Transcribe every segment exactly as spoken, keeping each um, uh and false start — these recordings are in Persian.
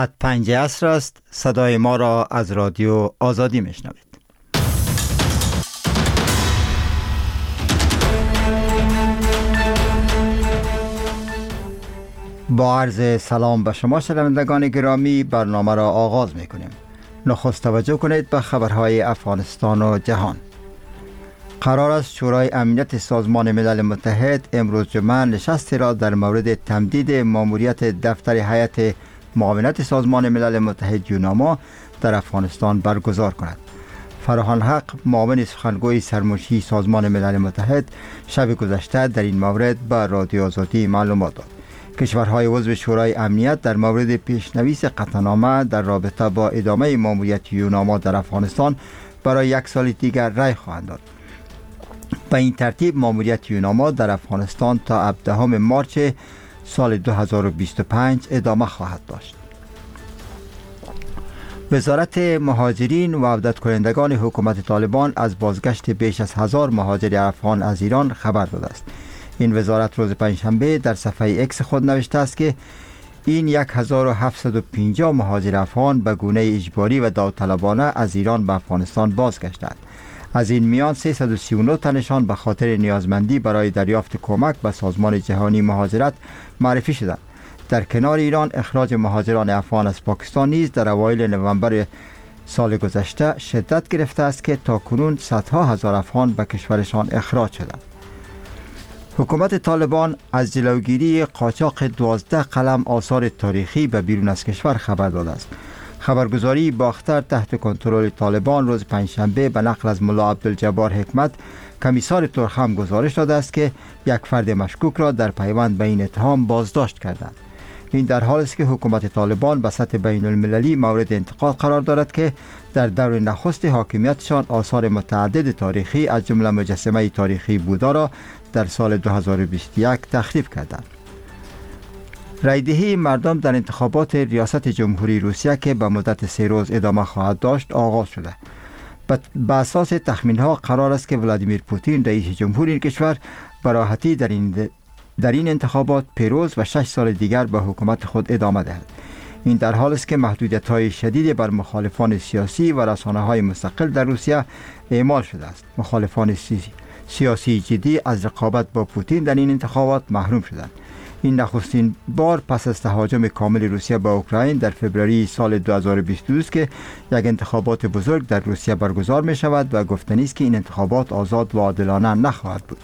پنج عصر است. صدای ما را از رادیو آزادی میشنوید. با عرض سلام به شما شنوندگان گرامی، برنامه را آغاز میکنیم. نخست توجه کنید به خبرهای افغانستان و جهان. قرار است شورای امنیت سازمان ملل متحد امروز جمعه نشستی را در مورد تمدید ماموریت دفتر هیئت معاونت سازمان ملل متحد یوناما در افغانستان برگزار کند. فراهان حق، معاون سخنگوی سرمنشی سازمان ملل متحد، شب گذشته در این مورد به رادیو آزادی معلومات داد. کشورهای عضو شورای امنیت در مورد پیشنویس قطعنامه در رابطه با ادامه ماموریت یوناما در افغانستان برای یک سال دیگر رای خواهند داد. به این ترتیب ماموریت یوناما در افغانستان تا هفدهم مارس سال دو هزار و بیست و پنج ادامه خواهد داشت. وزارت مهاجرین و عودت کنندگان حکومت طالبان از بازگشت بیش از هزار مهاجر افغان از ایران خبر داده است. این وزارت روز پنجشنبه در صفحه اکس خود نوشته است که این هزار و هفتصد و پنجاه مهاجر افغان به گونه اجباری و داوطلبانه از ایران به افغانستان بازگشتند. از این میان سیصد و سی و نه تنشان به خاطر نیازمندی برای دریافت کمک به سازمان جهانی مهاجرت معرفی شدند. در کنار ایران، اخراج مهاجران افغان از پاکستان نیز در اوایل نوامبر سال گذشته شدت گرفته است که تاکنون صدها هزار افغان به کشورشان اخراج شدند. حکومت طالبان از جلوگیری قاچاق دوازده قلم آثار تاریخی به بیرون از کشور خبر داده است. خبرگزاری باختر تحت کنترل طالبان روز پنجشنبه به نقل از ملا عبدالجبار حکمت، کمیسار ترخم، گزارش داده است که یک فرد مشکوک را در پیوند به این اتهام بازداشت کردند. این در حالی است که حکومت طالبان به سطح بین المللی مورد انتقاد قرار دارد که در دور نخست حاکمیتشان آثار متعدد تاریخی از جمله مجسمه تاریخی بودا را در سال دو هزار و بیست و یک تخریب کردند. رایدهی مردم در انتخابات ریاست جمهوری روسیه که به مدت سه روز ادامه خواهد داشت آغاز شده. به اساس تخمین‌ها قرار است که ولادیمیر پوتین رئیس جمهور این کشور به راحتی در این در این انتخابات پیروز و شش سال دیگر به حکومت خود ادامه دهد. این در حالی است که محدودیت‌های شدید بر مخالفان سیاسی و رسانه‌های مستقل در روسیه اعمال شده است. مخالفان سیاسی سیاسی جدی از رقابت با پوتین در این انتخابات محروم شدند. این نخستین بار پس از تهاجم کامل روسیه به اوکراین در فوریه سال دو هزار و بیست و دو است که یک انتخابات بزرگ در روسیه برگزار می شود و گفتنی است که این انتخابات آزاد و عادلانه نخواهد بود.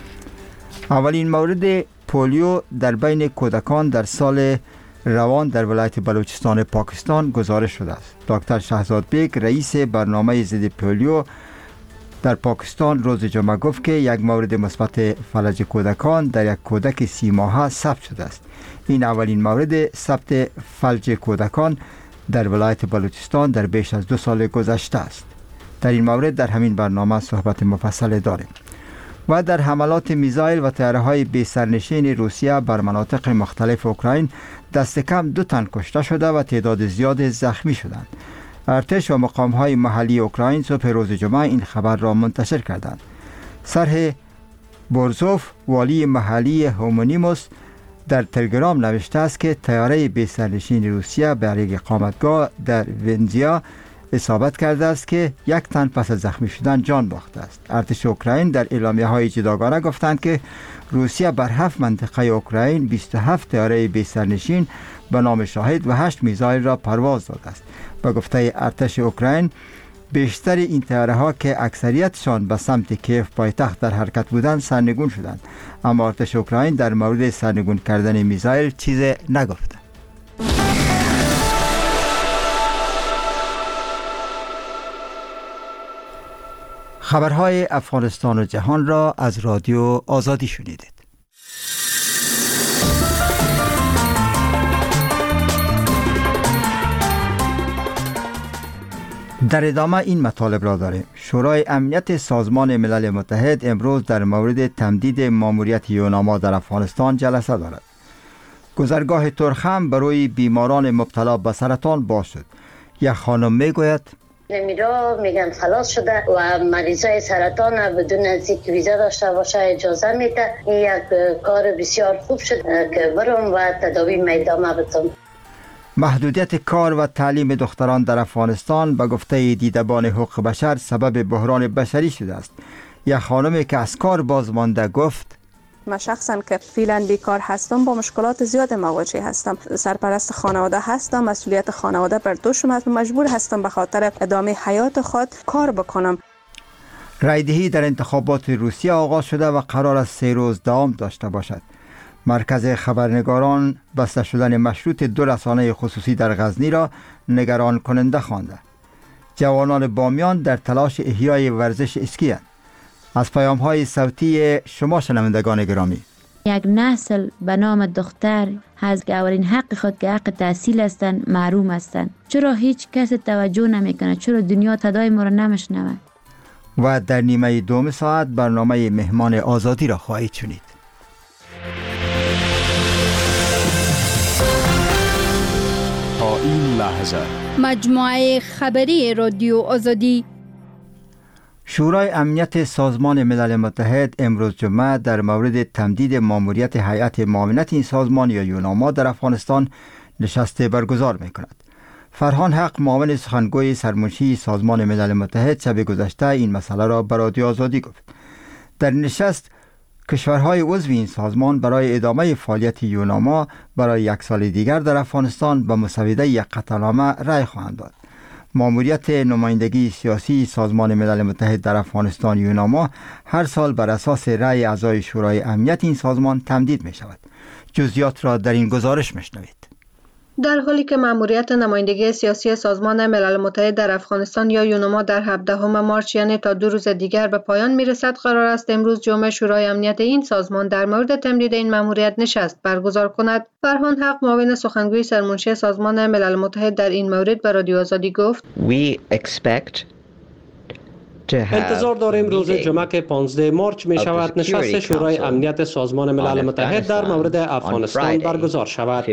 اولین مورد پولیو در بین کودکان در سال روان در ولایت بلوچستان پاکستان گزارش شده است. دکتر شهزاد بیگ، رئیس برنامه ضد پولیو در پاکستان، روز جمعه گفت که یک مورد مثبت فلج کودکان در یک کودک سی ماهه ثبت شده است. این اولین مورد ثبت فلج کودکان در ولایت بلوچستان در بیش از دو سال گذشته است. در این مورد در همین برنامه صحبت مفصل داریم. و در حملات میزایل و طیاره‌های بی سرنشین روسیه بر مناطق مختلف اوکراین دست کم دو تن کشته شده و تعداد زیاد زخمی شدند. ارتش و مقام‌های محلی اوکراین صبح روز جمعه این خبر را منتشر کردند. سرح بورزوف، والی محلی هومونیموس، در تلگرام نوشته است که طیاره بی سرنشین روسیه بر یک اقامتگاه در ونزیا اصابت کرده است که یک تن پس از زخمی شدن جان باخته است. ارتش اوکراین در اعلامیه‌های جداگانه گفتند که روسیه بر هفت منطقه اوکراین بیست و هفت طیاره بی سرنشین به نام شاهد و هشت میزایل را پرواز داده است. به گفته ارتش اوکراین، بیشتر این طیاره‌ها که اکثریتشان به سمت کیف پایتخت در حرکت بودند سرنگون شدند، اما ارتش اوکراین در مورد سرنگون کردن میزایل چیزی نگفته. خبرهای افغانستان و جهان را از رادیو آزادی شنیدید. در ادامه این مطالب را داریم. شورای امنیت سازمان ملل متحد امروز در مورد تمدید ماموریت یوناما در افغانستان جلسه دارد. گذرگاه ترخم برای بیماران مبتلا به سرطان باز شد. یک خانم میگوید میرا میگن خلاص شده و مریضای سرطان بدون از اینکه ویزا داشته باشه اجازه میده. این یک کار بسیار خوب شد که برم و تداوی ادامه بدم. محدودیت کار و تعلیم دختران در افغانستان به گفته دیدبان حقوق بشر سبب بحران بشری شده است. یک خانمی که از کار بازمانده گفت: من شخصا که فعلا بیکار هستم با مشکلات زیاد مواجه هستم. سرپرست خانواده هستم، مسئولیت خانواده بر دوشم است، مجبور هستم به خاطر ادامه حیات خود کار بکنم. رایدهی در انتخابات روسیه آغاز شده و قرار است سه روز دوام داشته باشد. مرکز خبرنگاران بسته شدن مشروط دو رسانه خصوصی در غزنی را نگران کننده خوانده. جوانان بامیان در تلاش احیای ورزش اسکی اند. از پیام های صوتی شما شنوندگان گرامی: یک نسل به نام دختر از اولین حق خود که حق تحصیل هستند محروم هستند. چرا هیچ کس توجه نمیکنه؟ چرا دنیا صدای ما را نمیشنوه؟ و در نیمه دوم ساعت برنامه مهمان آزادی را خواهید شنید. تا این لحظه مجموعه خبری رادیو آزادی. شورای امنیت سازمان ملل متحد امروز جمعه در مورد تمدید ماموریت هیئت معاونت این سازمان یا یوناما در افغانستان نشست برگزار می کند. فرهان حق، معاون سخنگوی سرمنشی سازمان ملل متحد، شب گذشته این مسئله را به رادیو آزادی گفت. در نشست کشورهای عضو این سازمان برای ادامه فعالیت یوناما برای یک سال دیگر در افغانستان به مسوده یک قطعنامه رأی خواهند داد. ماموریت نمایندگی سیاسی سازمان ملل متحد در افغانستان یوناما هر سال بر اساس رأی اعضای شورای امنیت این سازمان تمدید می شود. جزئیات را در این گزارش میشنوید. در حالی که ماموریت نمایندگی سیاسی سازمان ملل متحد در افغانستان یا یوناما در هفدهم مارس یعنی تا دو روز دیگر به پایان میرسد، قرار است امروز جمعه شورای امنیت این سازمان در مورد تمدید این ماموریت نشست برگزار کند. فرهان حق، معاون سخنگوی سرمنشی سازمان ملل متحد، در این مورد به رادیو آزادی گفت: We expect انتظار داریم روز جمعه که پانزده مارس می شود نشست شورای امنیت سازمان ملل متحد در مورد افغانستان برگزار شود.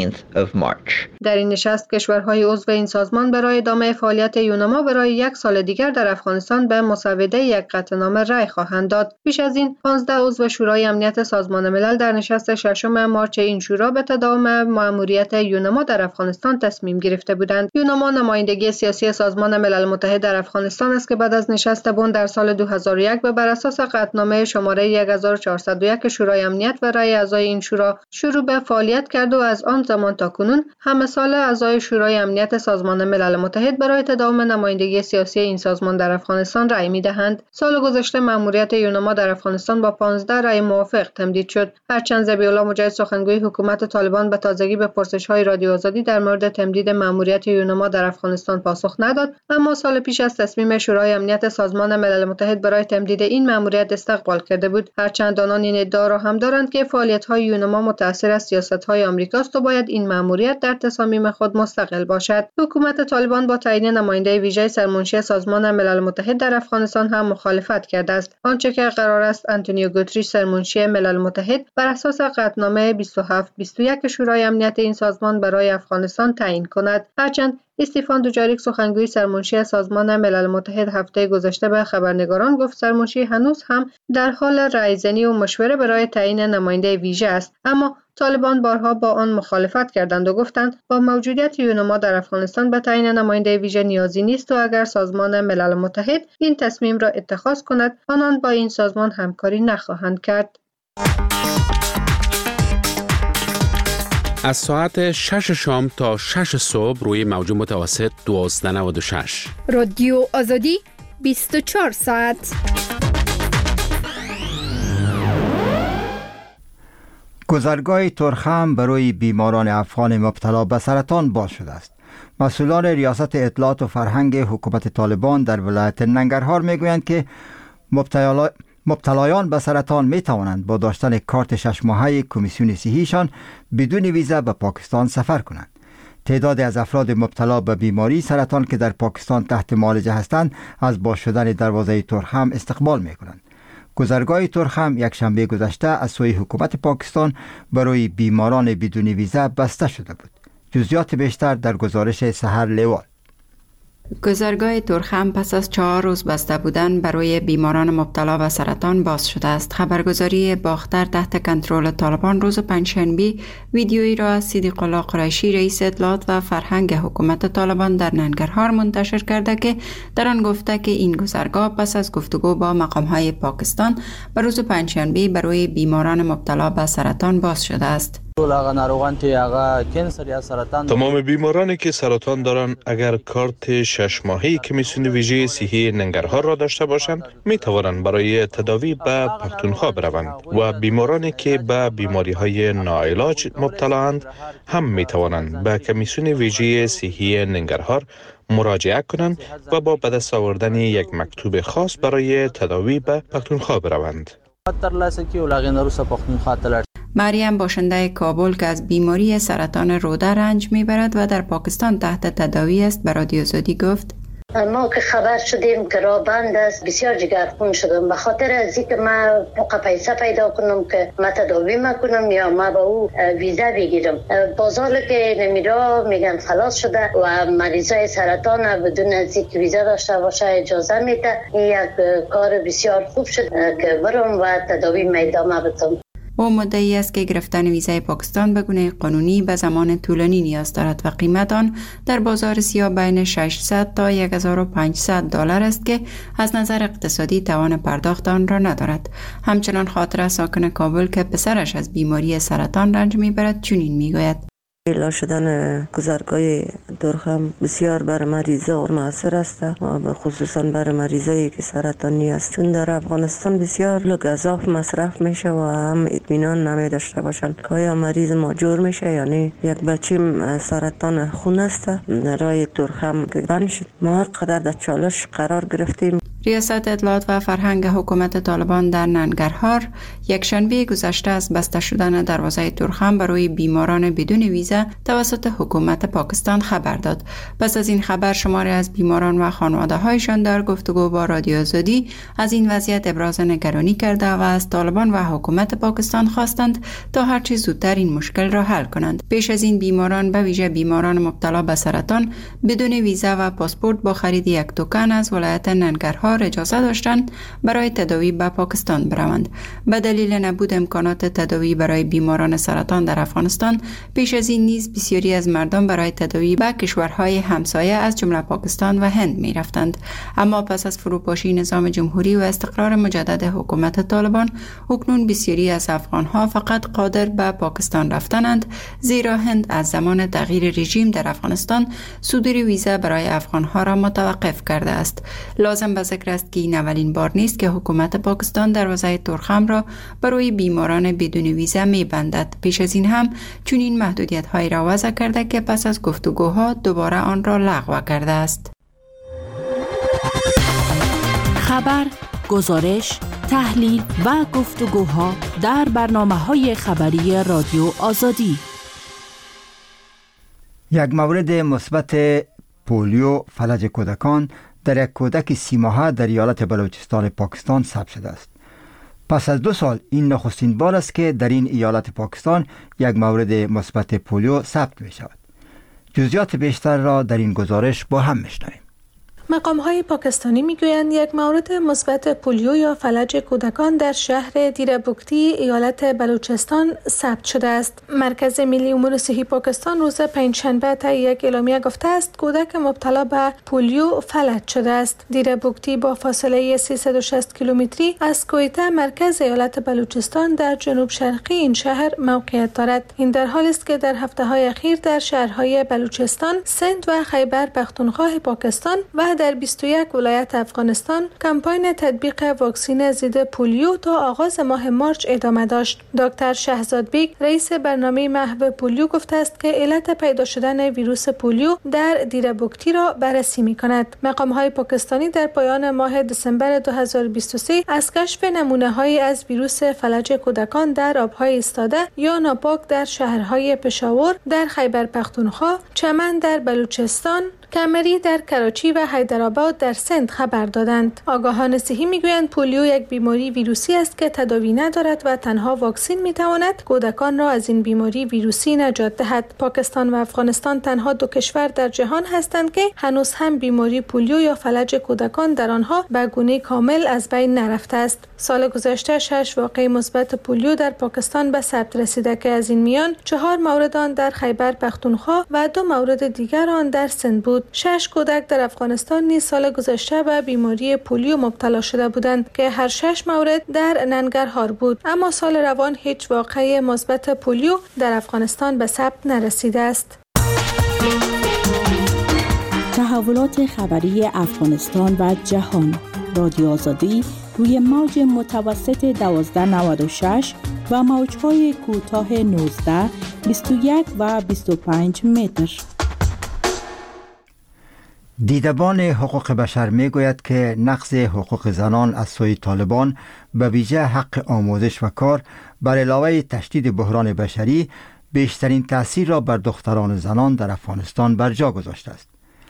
در این نشست کشورهای عضو این سازمان برای ادامه فعالیت یوناما برای یک سال دیگر در افغانستان به مسوده یک قطعنامه رأی خواهند داد. پیش از این پانزده عضو شورای امنیت سازمان ملل در نشست ششم مارس این شورا به تداوم مأموریت یوناما در افغانستان تصمیم گرفته بودند. یوناما نمایندگی سیاسی سازمان ملل متحد در افغانستان است که بعد از نشست بن در سال دو هزار و یک و بر اساس قطعنامه شماره هزار و چهارصد و یک شورای امنیت و رأی اعضای این شورا شروع به فعالیت کرد و از آن زمان تا کنون همه سال اعضای شورای امنیت سازمان ملل متحد برای تداوم نمایندگی سیاسی این سازمان در افغانستان رأی می‌دهند. سال گذشته مأموریت یوناما در افغانستان با پانزده رأی موافق تمدید شد. هرچند ذبیح الله مجاهد، سخنگوی حکومت طالبان، به تازگی به پرسش‌های رادیو آزادی در مورد تمدید مأموریت یوناما در افغانستان پاسخ نداد، اما سال پیش از تصمیم شورای امنیت سازمان ملل متحد برای تمدید این مأموریت استقبال کرده بود. هرچند آنان این ادعا را هم دارند که فعالیت‌های یوناما متأثر از سیاست‌های آمریکاست و باید این مأموریت در تصامیم خود مستقل باشد. حکومت طالبان با تعیین نماینده ویژه سرمنشی سازمان ملل متحد در افغانستان هم مخالفت کرده است. آنچه که قرار است آنتونیو گوتریش، سرمنشی ملل متحد، بر اساس قطعنامه بیست و هفت بیست و یک شورای امنیت این سازمان برای افغانستان تعیین کند. هرچند استیفان دوجاریک، سخنگوی سرمنشی سازمان ملل متحد، هفته گذشته به خبرنگاران گفت سرمنشی هنوز هم در حال رایزنی و مشوره برای تعیین نماینده ویژه است، اما طالبان بارها با آن مخالفت کردند و گفتند با موجودیت یوناما در افغانستان به تعیین نماینده ویژه نیازی نیست و اگر سازمان ملل متحد این تصمیم را اتخاذ کند آنان با این سازمان همکاری نخواهند کرد. از ساعت شش شام تا شش صبح روی موج متوسط دوازده نود و شش رادیو آزادی بیست و چهار ساعت. گذرگاه ترخم برای بیماران افغان مبتلا به سرطان باز شده است. مسئولان ریاست اطلاعات و فرهنگ حکومت طالبان در ولایت ننگرهار میگویند که مبتلا مبتلایان به سرطان می توانند با داشتن کارت شش ماهه کمیسیون صحیشان بدون ویزا به پاکستان سفر کنند. تعداد از افراد مبتلا به بیماری سرطان که در پاکستان تحت معالجه هستند از باز شدن دروازه ترخم استقبال می کنند. گذرگاه ترخم یک شنبه گذشته از سوی حکومت پاکستان برای بیماران بدون ویزا بسته شده بود. جزئیات بیشتر در گزارش سحر لیوال. گذرگاه تورخم پس از چهار روز بسته بودن برای بیماران مبتلا به سرطان باز شده است. خبرگزاری باختر تحت کنترل طالبان روز پنجشنبه ویدیویی را از صدیق الله قریشی رئیس اطلاعات و فرهنگ حکومت طالبان در ننگرهار منتشر کرده که در آن گفته که این گذرگاه پس از گفتگو با مقام‌های پاکستان به روز پنجشنبه برای بیماران مبتلا به سرطان باز شده است. تمام بیمارانی که سرطان دارند اگر کارت شش ماهه کمیسیون ویژه صحی ننگرهار را داشته باشند می توانند برای تداوی به پختونخوا بروند و بیمارانی که به بیماری های ناعلاج مبتلااند هم می توانند به کمیسیون ویژه صحی ننگرهار مراجعه کنند و با به دست آوردن یک مکتوب خاص برای تداوی به پختونخوا بروند. مریم باشنده کابل که از بیماری سرطان روده رنج میبرد و در پاکستان تحت تداوی است به رادیو آزادی گفت ما که خبر شدیم که راه بند است بسیار جگرخون شدم به خاطر از اینکه ما موقع پیسه پیدا کنم که ما تداوی کنم یا ما به او ویزا بگیرم. بازار که نمیرا میگن خلاص شده و مریضای سرطان بدون از اینکه ویزا داشته باشه اجازه میده. این یک کار بسیار خوب شد که برم و تداوی میدامه بتم. او مدعی است که گرفتن ویزای پاکستان به گونه قانونی به زمان طولانی نیاز دارد و قیمت آن در بازار سیاه بین ششصد تا هزار و پانصد دلار است که از نظر اقتصادی توان پرداخت آن را ندارد. همچنان خاطره ساکن کابل که پسرش از بیماری سرطان رنج میبرد چنین میگوید: اعلا شدن گذرگاه تورخم بسیار بر مریضا موثر است و خصوصا بر مریضایی که سرطانی است، چون در افغانستان بسیار گزاف مصرف میشه و هم اطمینان نمی داشته باشند که آیا مریض ماجور میشه. یعنی یک بچه سرطان خون است در راه تورخم که بند شد. ما قدر در چالش قرار گرفتیم. ریاست اطلاعات و فرهنگ حکومت طالبان در ننگرهار یک شنبه گذشته از بسته شدن دروازه تورخم برای بیماران بدون ویزا توسط حکومت پاکستان خبر داد. پس از این خبر شماری از بیماران و خانواده هایشان در گفتگو با رادیو آزادی از این وضعیت ابراز نگرانی کرده و از طالبان و حکومت پاکستان خواستند تا هر چه زودتر این مشکل را حل کنند. پیش از این بیماران به ویژه بیماران مبتلا به سرطان بدون ویزا و پاسپورت با خرید یک توکن از ولایت ننگرهار اجازه داشتند برای تداوی به پاکستان بروند. به دلیل نبود امکانات تداوی برای بیماران سرطان در افغانستان پیش از این نیز بسیاری از مردم برای تداوی به کشورهای همسایه از جمله پاکستان و هند می رفتند. اما پس از فروپاشی نظام جمهوری و استقرار مجدد حکومت طالبان اکنون بسیاری از افغانها فقط قادر به پاکستان رفتنند، زیرا هند از زمان تغییر رژیم در افغانستان صدور ویزا برای افغانها را متوقف کرده است. لازم به ذکر است که این اولین بار نیست که حکومت پاکستان دروازه تورخم را برای بیماران بدون ویزا می‌بندد. پیش از این هم چنین محدودیت‌هایی را وضع کرده که پس از گفتگوها دوباره آن را لغو کرده است. خبر، گزارش، تحلیل و گفتگوها در برنامه‌های خبری رادیو آزادی. یک مورد مثبت پولیو فلج کودکان در یک کودک سی ماهه در ایالت بلوچستان پاکستان ثبت شده است. پس از دو سال این نخستین بار است که در این ایالت پاکستان یک مورد مثبت پولیو ثبت می شود. جزئیات بیشتر را در این گزارش با هم میشنویم. مقام‌های پاکستانی میگویند یک مورد مثبت پولیو یا فلج کودکان در شهر دیربکتی ایالت بلوچستان ثبت شده است. مرکز ملی امور صحی پاکستان روز پنجشنبه طی یک اعلامیه گفته است کودک مبتلا به پولیو فلج شده است. دیربکتی با فاصله سیصد و شصت کیلومتری از کویته مرکز ایالت بلوچستان در جنوب شرقی این شهر موقعیت دارد. این در حالی است که در هفته‌های اخیر در شهرهای بلوچستان، سند و خیبر پختونخوا پاکستان و در بیست و یک ولایت افغانستان کمپاین تطبیق واکسن ضد پولیو تا آغاز ماه مارچ ادامه داشت. دکتر شهزاد بیگ رئیس برنامه محو پولیو گفته است که علت پیدا شدن ویروس پولیو در دیربکتی را بررسی می‌کند. مقام‌های پاکستانی در پایان ماه دسامبر دو هزار و بیست و سه از کشف نمونه‌هایی از ویروس فلج کودکان در آب‌های ایستاده یا ناپاک در شهرهای پشاور در خیبر پختونخوا، چمن در بلوچستان، کمری در کراچی و حیدرآباد در سند خبر دادند. آگاهان صحی میگویند پولیو یک بیماری ویروسی است که تداوی ندارد و تنها واکسن میتواند کودکان را از این بیماری ویروسی نجات دهد. پاکستان و افغانستان تنها دو کشور در جهان هستند که هنوز هم بیماری پولیو یا فلج کودکان در آنها به گونه کامل از بین نرفته است. سال گذشته شش واقعه مثبت پولیو در پاکستان به ثبت رسیده که از این میان چهار مورد آن در خیبر پختونخوا و دو مورد دیگر آن در سند بود. شش کودک در افغانستان نیز سال گذشته به بیماری پولیو مبتلا شده بودند که هر شش مورد در ننگرهار بود، اما سال روان هیچ واقعه مثبت پولیو در افغانستان به ثبت نرسیده است. تحولات خبری افغانستان و جهان. رادیو آزادی روی موج متوسط دوازده نود و شش و موج‌های کوتاه نوزده، بیست و یک و بیست و پنج متر. دیدبان حقوق بشر می گوید که نقض حقوق زنان از سوی طالبان به ویژه حق آموزش و کار بر علاوه تشدید بحران بشری بیشترین تأثیر را بر دختران زنان در افغانستان بر جا گذاشته است.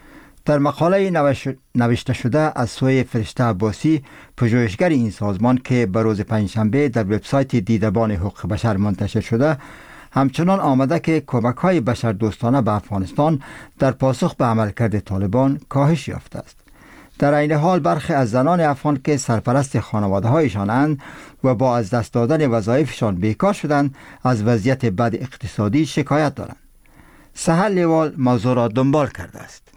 در مقاله نوشته شده از سوی فرشته عباسی، پژوهشگر این سازمان که به روز پنجشنبه در وبسایت دیدبان حقوق بشر منتشر شده، همچنان آمده که کمک‌های بشردوستانه به افغانستان در پاسخ به عملکرد طالبان کاهش یافته است. در عین حال برخی از زنان افغان که سرپرست خانواده‌هایشانند و با از دست دادن وظایفشان بیکار شدند، از وضعیت بد اقتصادی شکایت دارند. سهل لیوال موضوع را دنبال کرده است.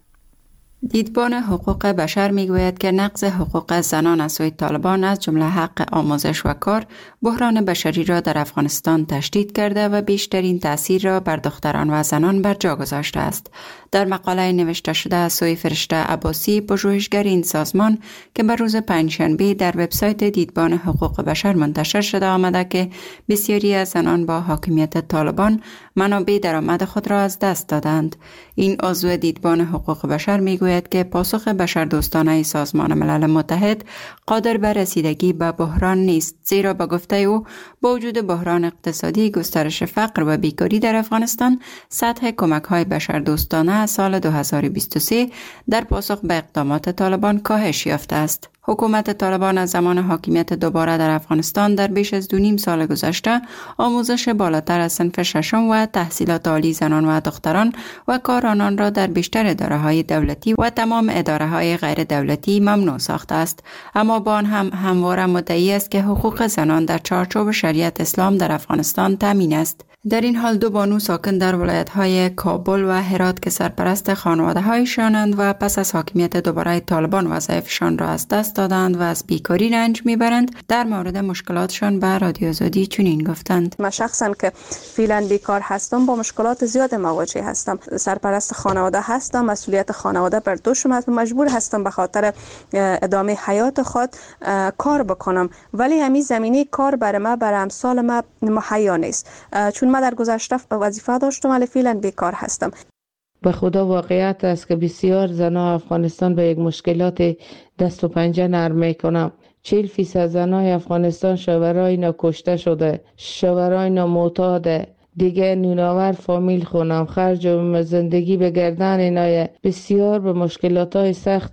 دیدبان حقوق بشر میگوید که نقض حقوق زنان از سوی طالبان از جمله حق آموزش و کار بحران بشری را در افغانستان تشدید کرده و بیشترین تأثیر را بر دختران و زنان بر جا گذاشته است. در مقاله نوشته شده از سوی فرشته عباسی، پژوهشگر این سازمان که بر روز پنجشنبه در وبسایت دیدبان حقوق بشر منتشر شده آمده که بسیاری از زنان با حاکمیت طالبان منابع درآمد خود را از دست دادند. این عضو دیدبان حقوق بشر میگوید که پاسخ بشردوستانه سازمان ملل متحد قادر بر رسیدگی به بحران نیست، زیرا به گفته او با وجود بحران اقتصادی، گسترش فقر و بیکاری در افغانستان، سطح کمک‌های بشردوستانه سال دو هزار و بیست و سه در پاسخ به اقدامات طالبان کاهش یافته است. حکومت طالبان از زمان حاکمیت دوباره در افغانستان در بیش از دو نیم سال گذشته آموزش بالاتر از صنف ششم و تحصیلات عالی زنان و دختران و کارانان را در بیشتر اداره‌های دولتی و تمام اداره‌های غیر دولتی ممنوع ساخته است، اما با آن هم همواره مدعی است که حقوق زنان در چارچوب شریعت اسلام در افغانستان تامین است. در این حال دو بانو ساکن در ولایت‌های کابل و هرات که سرپرست خانواده‌هایشانند و پس از حاکمیت دوباره طالبان وظایفشان را از دست دادند و از بیکاری رنج میبرند، در مورد مشکلاتشان به رادیو آزادی چنین گفتند: من شخصا که فعلا بیکار هستم با مشکلات زیاد مواجه هستم. سرپرست خانواده هستم، مسئولیت خانواده بر دوشم هست، مجبور هستم به خاطر ادامه حیات خود کار بکنم، ولی همین زمینه کار برای ما برای امثال ما مهیا نیست، چون من در گذشته وظیفه داشتم ولی فعلا بیکار هستم. به خدا واقعیت است که بسیار زنان افغانستان به یک مشکلات دست و پنجه نرم میکنم. چهل فیصد زنای افغانستان شوهرای اینا کشته شده، شوهرای اینا معتاده، دیگه نوناور فامیل خونم، خرج و زندگی به گردن اینا، بسیار به مشکلات های سخت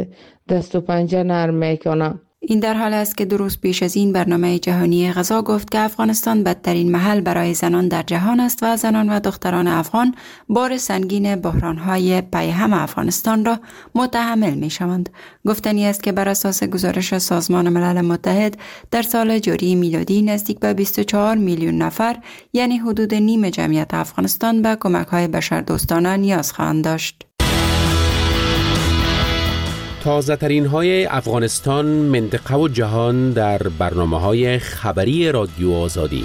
دست و پنجه نرم میکنم. این در حال است که دو روز پیش از این برنامه جهانی غذا گفت که افغانستان بدترین محل برای زنان در جهان است و زنان و دختران افغان بار سنگین بحران‌های پیهم افغانستان را متحمل می‌شوند. گفتنی است که بر اساس گزارش سازمان ملل متحد در سال جاری میلادی نزدیک به بیست و چهار میلیون نفر، یعنی حدود نیم جمعیت افغانستان، به کمک‌های بشردوستانه نیاز خواهند داشت. تازه ترین های افغانستان، منطقه و جهان در برنامه های خبری رادیو آزادی.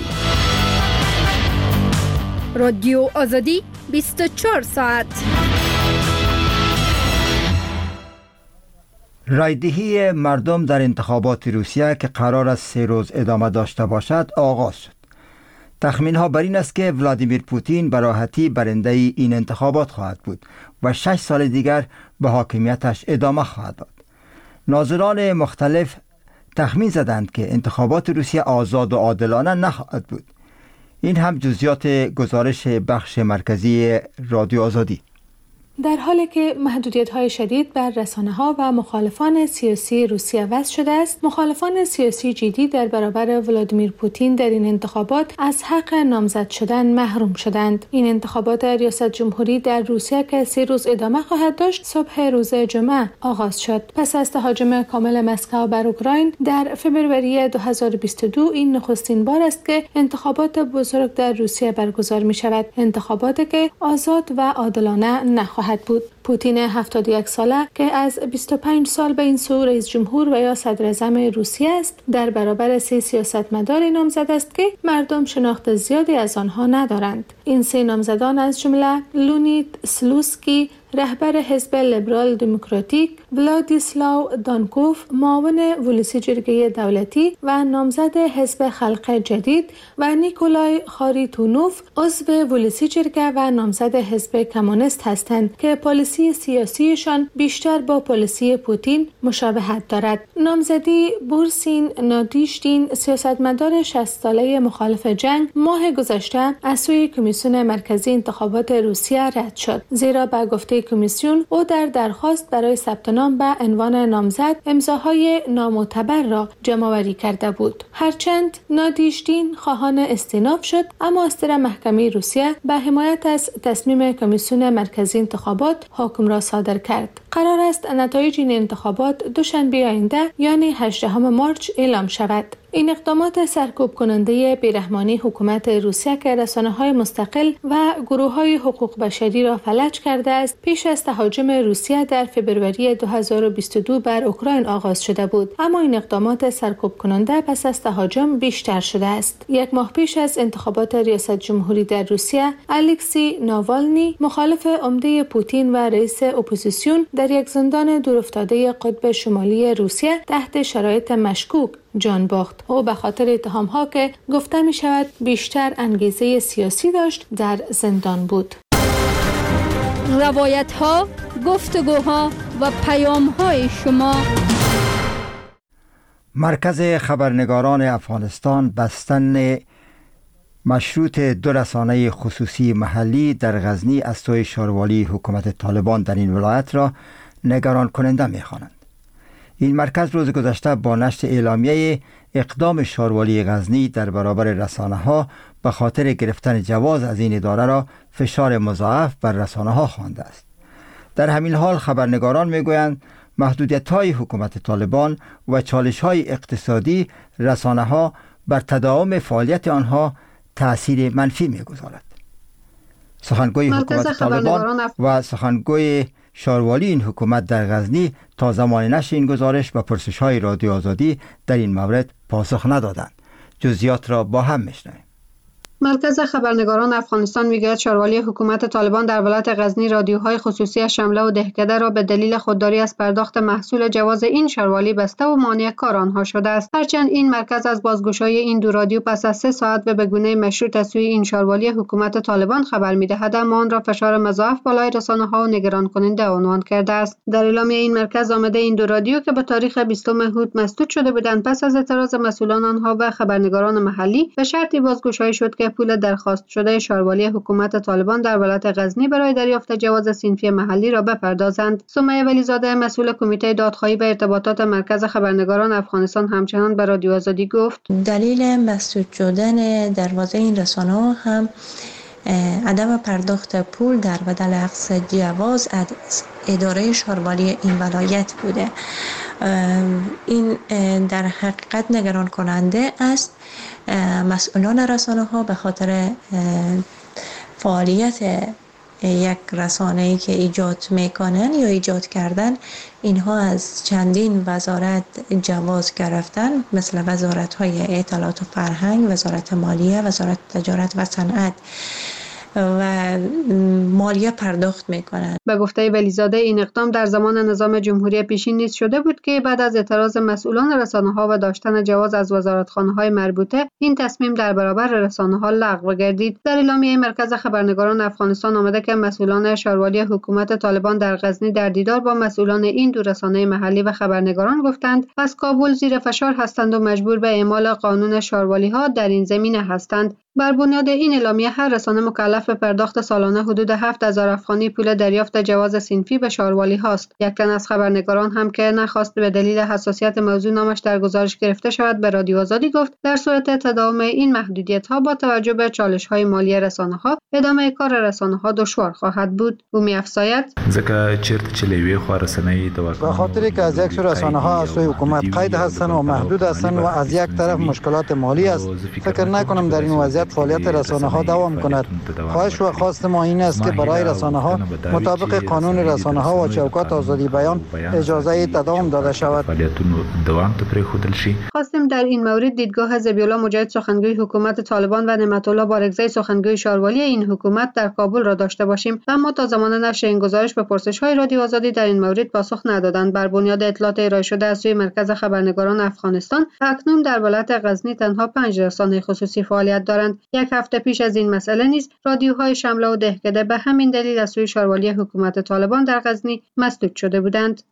رادیو آزادی بیست و چهار ساعت. رایدهی مردم در انتخابات روسیه که قرار است سه روز ادامه داشته باشد آغاز شد. تخمین ها بر این است که ولادیمیر پوتین به راحتی برنده این انتخابات خواهد بود و شش سال دیگر به حاکمیتش ادامه خواهد داد. ناظران مختلف تخمین زدند که انتخابات روسیه آزاد و عادلانه نخواهد بود. این هم جزئیات گزارش بخش مرکزی رادیو آزادی. در حالی که محدودیت‌های شدید بر رسانه‌ها و مخالفان سیاسی روسیه وضع شده است، مخالفان سیاسی جدی در برابر ولادیمیر پوتین در این انتخابات از حق نامزد شدن محروم شدند. این انتخابات ریاست جمهوری در روسیه که سه روز ادامه خواهد داشت، صبح روز جمعه آغاز شد. پس از تهاجم کامل مسکو بر اوکراین در فوریه دو هزار و بیست و دو، این نخستین بار است که انتخابات بزرگ در روسیه برگزار می شود. انتخاباتی که آزاد و عادلانه نخواهد بود. پوتین هفتاد و یک ساله که از بیست و پنج سال به این سو رئیس جمهور و یا صدر اعظم روسیه است، در برابر سه سیاستمدار نامزد است که مردم شناخت زیادی از آنها ندارند. این سه نامزدان از جمله لونید سلوسکی، رهبر حزب لیبرال دموکراتیک، ولادیسلاو دانکوف، معاون ولسی جرگه دولتی و نامزد حزب خلق جدید، و نیکولای خاریتونوف، عضو ولسی جرگه و نامزد حزب کمونیست هستند که پالیسی سیاسیشان بیشتر با پالیسی پوتین مشابهت دارد. نامزدی بورسین نادیشتین، سیاستمدار شصت ساله مخالف جنگ، ماه گذشته از سوی کمیسیون مرکزی انتخابات روسیه رد شد، زیرا به گفته کمیسیون او در درخواست برای ثبت نام به عنوان نامزد امضاهای نامعتبر را جمع‌آوری کرده بود. هرچند نادیشتین خواهان استئناف شد، اما از طرف محکمه روسیه به حمایت از تصمیم کمیسیون مرکزی انتخابات حکم را صادر کرد. قرار است نتایج این انتخابات دوشنبه آینده یعنی هجدهم مارس اعلام شود. این اقدامات سرکوب کننده بیرحمانه حکومت روسیه که رسانه‌های مستقل و گروه‌های حقوق بشری را فلج کرده است، پیش از تهاجم روسیه در فوریه دو هزار و بیست و دو بر اوکراین آغاز شده بود، اما این اقدامات سرکوب کننده پس از تهاجم بیشتر شده است. یک ماه پیش از انتخابات ریاست جمهوری در روسیه، الکسی ناوالنی، مخالف عمده پوتین و رئیس اپوزیسیون، در یک زندان دورافتاده قطب شمالی روسیه تحت شرایط مشکوک جان باخت. او به خاطر اتهام‌ها که گفته می شود بیشتر انگیزه سیاسی داشت در زندان بود. روایت‌ها، گفتگوها و پیام‌های شما. مرکز خبرنگاران افغانستان بستن مشروط دو رسانه خصوصی محلی در غزنی از سوی شاروالی حکومت طالبان در این ولایت را نگران کننده می خوانند. این مرکز روز گذشته با نشر اعلامیه اقدام شاروالی غزنی در برابر رسانه‌ها به خاطر گرفتن جواز از این اداره را فشار مضاعف بر رسانه‌ها خوانده است. در همین حال خبرنگاران می‌گویند محدودیت‌های حکومت طالبان و چالش‌های اقتصادی رسانه‌ها بر تداوم فعالیت آنها تأثیر منفی می‌گذارد. سخنگوی حکومت طالبان و سخنگوی شاروالی این حکومت در غزنی تا زمان نشر این گزارش و پرسش‌های رادیو آزادی در این مورد پاسخ ندادند. جزئیات را با هم می‌شنویم. مرکز خبرنگاران افغانستان میگوید شاروالی حکومت طالبان در ولایت غزنی رادیوهای خصوصی شمله و دهکده را به دلیل خودداری از پرداخت محصول جواز این شاروالی بسته و مانع کار آنها شده است. هرچند این مرکز از بازگشایی این دو رادیو پس از سه ساعت به بگونه مشروط از سوی این شاروالی حکومت طالبان خبر میدهد، اما آن را فشار مضاعف بالای رسانه‌ها و نگران کننده عنوان کرده است. در اعلامیه این مرکز آمده این دو رادیو که به تاریخ بیستم هوت مسدود شده بودند، پس از اعتراض مسئولان آنها و خبرنگاران محلی به شرطی بازگشایی شد که پول درخواست شده شاروالی حکومت طالبان در ولایت غزنی برای دریافت جواز صنفی محلی را بپردازند. سمیه ولیزاده، مسئول کمیته دادخواهی و ارتباطات مرکز خبرنگاران افغانستان، همچنان به رادیو آزادی گفت دلیل مسدود شدن دروازه این رسانه‌ها هم عدم پرداخت پول در بدل اخذ جواز از اداره شاروالی این ولایت بوده. این در حقیقت نگران کننده است. مسئولان رسانه ها به خاطر فعالیت یک رسانه‌ای که ایجاد میکنن یا ایجاد کردن، اینها از چندین وزارت جواز گرفتن، مثل وزارت های اطلاعات و فرهنگ، وزارت مالیه، وزارت تجارت و صنعت و مالیه پرداخت میکنند. به گفته ولیزاده این اقدام در زمان نظام جمهوری پیشین نیز شده بود که بعد از اعتراض مسئولان رسانه‌ها و داشتن جواز از وزارتخانه‌های مربوطه، این تصمیم در برابر رسانه‌ها لغو گردید. در اعلامیه مرکز خبرنگاران افغانستان آمده که مسئولان شاروالی حکومت طالبان در غزنی در دیدار با مسئولان این دو رسانه محلی و خبرنگاران گفتند از کابل زیر فشار هستند و مجبور به اعمال قانون شاروالی‌ها در این زمینه هستند. بر بنیاد این اعلامیه هر رسانه مکلف به پرداخت سالانه حدود هفت هزار افغانی پول دریافت جواز صنفی به شاروالی هاست. یک تن از خبرنگاران هم که نخواست به دلیل حساسیت موضوع نامش در گزارش گرفته شود به رادیو آزادی گفت در صورت تداوم این محدودیت ها با توجه به چالش های مالی رسانه ها ادامه کار رسانه ها دشوار خواهد بود. او می‌افزاید به خاطر که از یک سو رسانه ها از سوی حکومت قید هستند و محدود هستند و از یک طرف مشکلات مالی است، فکر نکنم در این وضعیت فعالیت رسانه ها دوام کند. خواهش و خواست ما این است که برای رسانه ها مطابق قانون رسانه ها و چوکات آزادی بیان اجازه تداوم داده شود. خواستیم در این مورد دیدگاه ذبیح الله مجاهد سخنگوی حکومت طالبان و نعمت الله بارگزی سخنگوی شاروالی این حکومت در کابل را داشته باشیم، اما تا زمان نشر این گزارش به پرسش‌های رادیو آزادی در این مورد پاسخ ندادند. بر بنیاد اطلاعات ارائه شده از سوی مرکز خبرنگاران افغانستان، اکنون در ولایت غزنی تنها پنج رسانه خصوصی فعالیت دارند. یک هفته پیش از این مسئله نیز رادیوهای شمله و دهکده به همین دلیل از سوی شاروالی حکومت طالبان در غزنی مسدود شده بودند.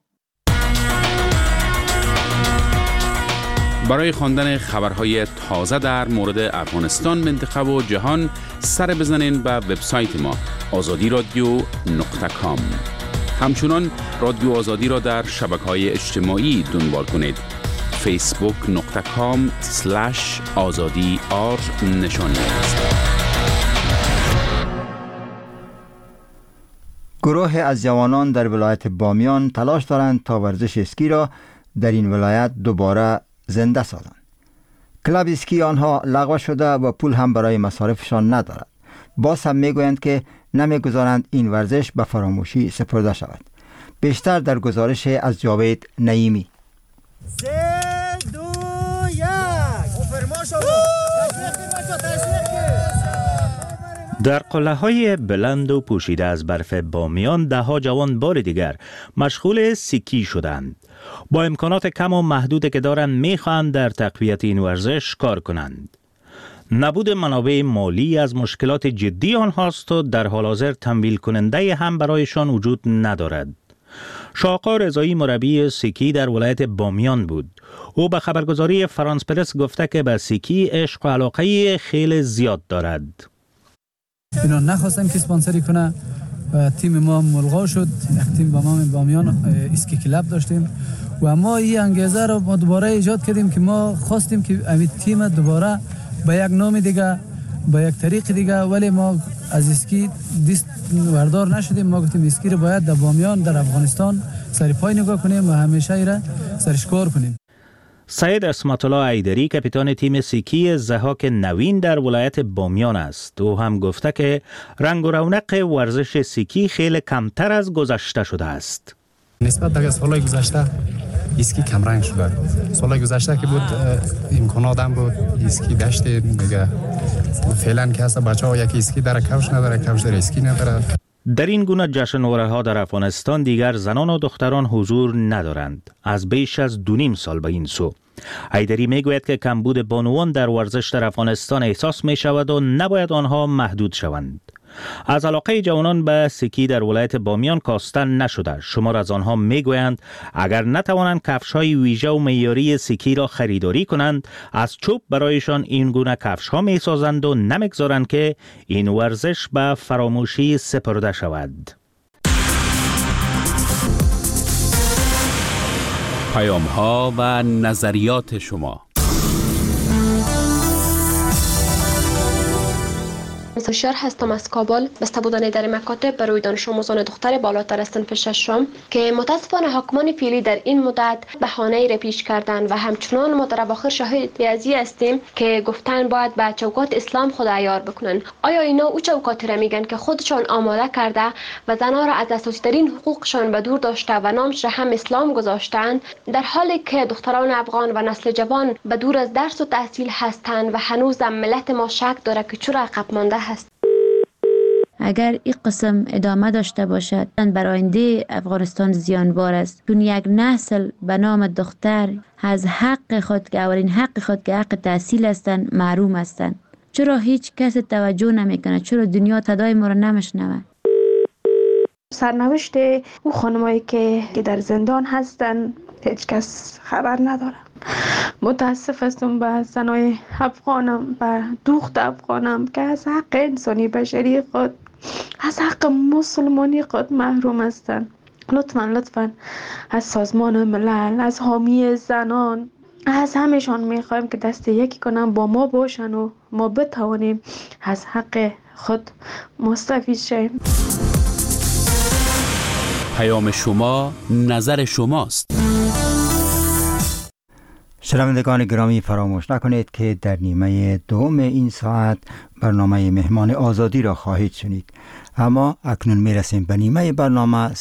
برای خواندن خبرهای تازه در مورد افغانستان، منطقه و جهان سر بزنین به وبسایت ما آزادی رادیو نقطه کام. همچنان رادیو آزادی را در شبکه‌های اجتماعی دنبال کنید. فیسبوک نقطه کام سلش آزادی آر نشانی است. گروه از جوانان در ولایت بامیان تلاش دارند تا ورزش اسکی را در این ولایت دوباره زنده سازند. کلاب اسکی آنها لغو شده و پول هم برای مصارفشان ندارد. باز هم میگویند که نمیگذارند این ورزش به فراموشی سپرده شود. بیشتر در گزارش از جاوید نعیمی. سه دو یک در قلعه‌های بلند و پوشیده از برف بامیان ده ها جوان بار دیگر مشغول سکی شدند. با امکانات کم و محدود که دارند میخواهند در تقویت این ورزش کار کنند. نبود منابع مالی از مشکلات جدی آنهاست و در حال حاضر تمویل کننده هم برایشان وجود ندارد. شاقا رضایی مربی سکی در ولایت بامیان بود. او به خبرگزاری فرانس پرس گفته که به سکی عشق و علاقه خیلی زیاد دارد. اینا نخواستم که اسپانسری کنه و تیم ما ملغا شد. یک تیم با ما بامیان اسکی کلاب داشتیم و ما این انگیزه رو ما دوباره ایجاد کردیم که ما خواستیم که این تیم دوباره با یک نام دیگه با یک طریق دیگه، ولی ما از اسکی دست وردار نشدیم. ما گفتیم اسکی رو باید در بامیان در افغانستان سر پای نگاه کنیم و همیشه ایره سرش کار کنیم. سید اسمت الله ایدری کاپیتان تیم سکی ضحاک نوین در ولایت بامیان است. او هم گفته که رنگ و رونق ورزش سکی خیلی کمتر از گذشته شده است. نسبت به سالهای گذشته اسکی کم رنگ شده. سالهای گذشته که بود امکانات هم بود اسکی داشته دیگه. فعلا که هست بچه‌ها یکی اسکی داره کوش نداره، کوش داره اسکی نداره. در این گونه جشنواره ها در افغانستان دیگر زنان و دختران حضور ندارند. از بیش از دو نیم سال به این سو. ایدری میگوید که کمبود بانوان در ورزش در افغانستان احساس می شود و نباید آنها محدود شوند. از علاقه جوانان به سکی در ولایت بامیان کاسته نشده. شمار از آنها میگویند اگر نتوانند کفش‌های ویژه و معیاری سکی را خریداری کنند، از چوب برایشان این گونه کفش‌ها میسازند و نمیگذارند که این ورزش به فراموشی سپرده شود. پیام‌ها و نظریات شما. هوشیار هستم از کابل. بسته بودن در مکاتب برای دانش آموزان دختر بالاتر از صنف ششم که متاسفانه حاکمان فعلی در این مدت بهانه‌ای را پیش کردن و همچنان ما در اواخر شاهد ازی هستیم که گفتن باید به چوکات اسلام خود عیار بکنن. آیا اینا او چوکاتی را میگن که خودشان آماده کرده و زنها را از اساسی ترین حقوقشان به دور داشته و نامش را هم اسلام گذاشتند، در حالی که دختران افغان و نسل جوان به دور از درس و تحصیل هستند و هنوز ملت ما شک داره که چرا عقب مانده هست. اگر این قسم ادامه داشته باشد بر آینده افغانستان زیانبار است، چون یک نسل به نام دختر از حق خود که اولین حق خود که حق تحصیل هستند محروم هستند. چرا هیچ کس توجه نمیکنه؟ چرا دنیا صدای ما را نمیشنوه؟ سرنوشت او خانمایی که در زندان هستند هیچ کس خبر نداره. متاسف هستم به زنای افغانم، به دوخت افغانم که از حق انسانی بشری خود، از حق مسلمانی خود محروم هستند. لطفاً لطفاً از سازمان ملل، از حامی زنان، از همشان میخوایم که دست یکی کنن، با ما باشن و ما بتوانیم از حق خود مستفید شیم. پیام شما، نظر شماست. شنوندگان گرامی، فراموش نکنید که در نیمه دوم این ساعت برنامه مهمان آزادی را خواهید شنید. اما اکنون میرسیم به نیمه برنامه